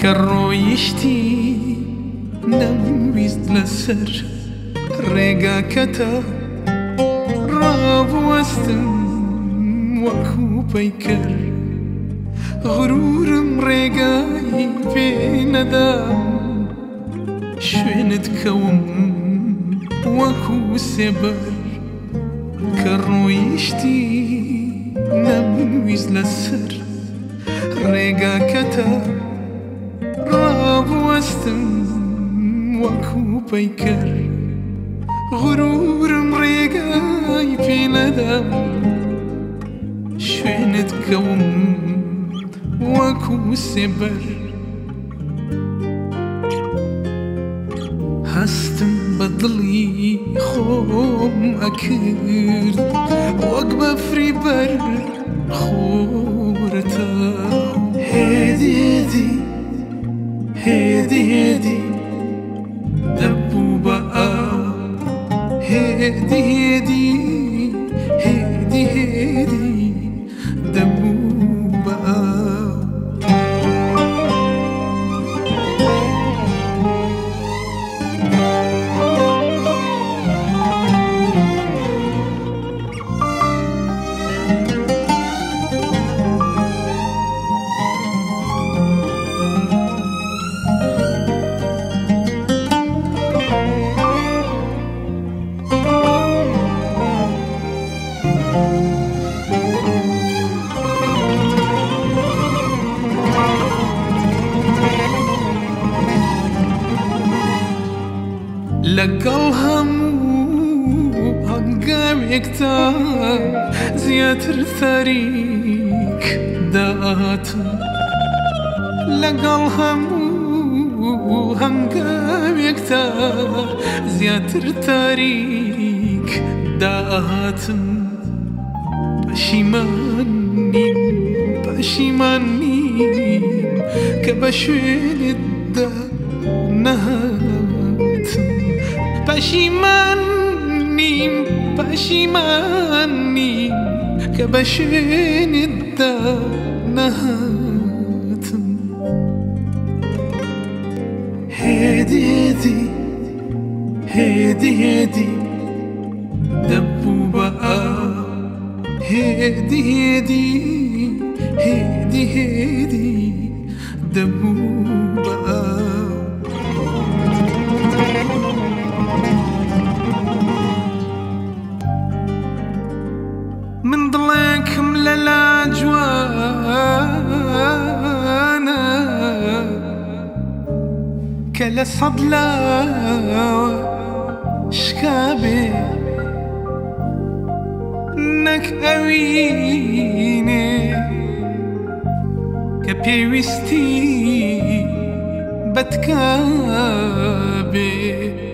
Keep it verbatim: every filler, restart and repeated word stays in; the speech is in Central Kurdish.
كالرويشتي نويز لسر ريقا كتا راب وستم وكو بيكر غرورم ريقاي بين دام شوينت كوم وكو سبر كالرويشتي نويز لسر ريقا كتا راب وستم وكو بيكر غرور مريقاي في ندم شوينت كوم وكو سبر هستم بدلي خوم أكيد وقبة فري بر خورتا هيدي هيدي هيدي هيدي دبو بقى هيدي هيدي هيدي هيدي دبو بقى لقل همو هنقامك تا زياتر ثريك داتم لقل همو هنقامك تا زياتر ثريك داتم بشيماني بشيماني كبشوين الدا نهاتم بشيماني بشيماني كبشين الدا نهاتم هيدي هيدي هيدي هيدي دبو بقى هيدي هيدي هيدي هيدي دبو بقى من ضليكم للا جوانا كلا صدلا شكابي نك اويني كبيوستي بتكابي